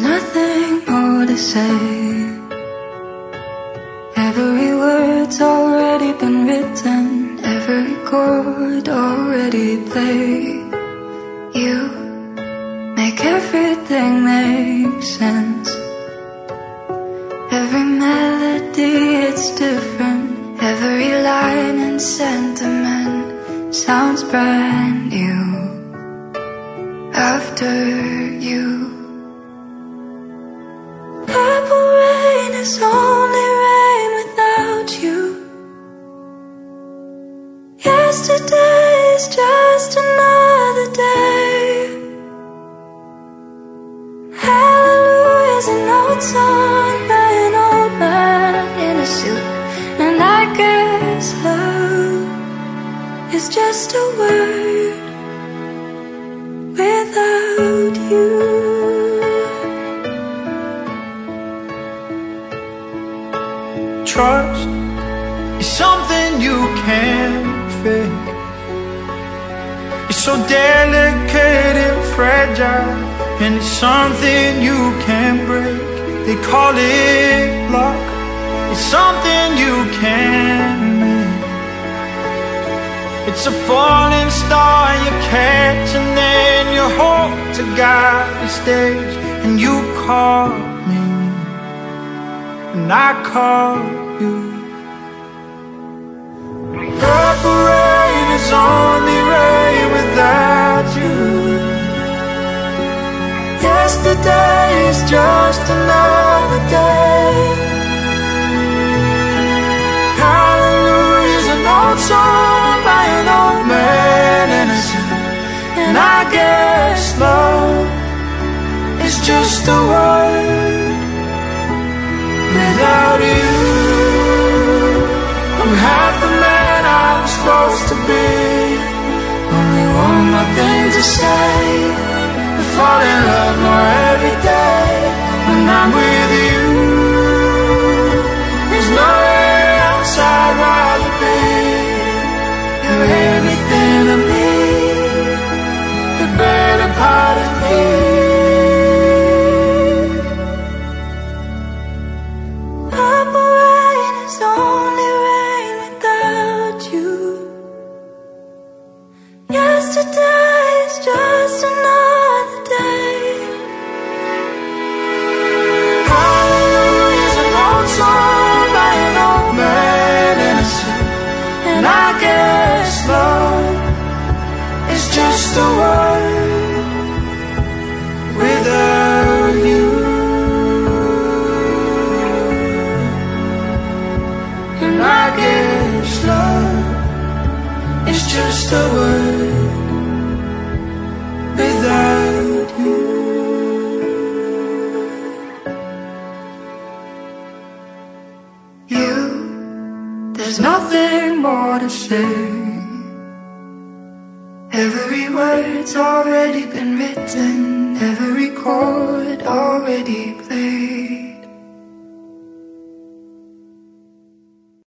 nothing more to say. Every word's already been written, every chord already played. You make everything make sense. Every melody, it's different. Every line and sentiment sounds brand new after you. Purple rain is only rain without you. Yesterday is just another day. Hallelujah's an old song by an old man in a suit. And I guess love is just a word without you. Trust is something you can't fake. It's so delicate and fragile, and it's something you can't break. They call it luck. It's something you can't make. It's a falling star you catch, and then you hope to guide the stage. And you call me, and I call you. Purple rain is only rain without you. Yesterday is just another day. Hallelujah's an old song by an old man in a suit. And I guess love is just a word without you. I'm half the man I'm supposed to be. Only one more thing to say. I fall in love more every day when I'm with you. There's nowhere else I'd rather be. You're everything to me, the better part of me. Purple rain is only rain without you. Yesterday is just another day. Hallelujah's an old song by an old man in a suit. And I guess love is just a word without you. And I guess love is just a word without you. You, there's nothing more to say. Every word's already been written, every chord already played.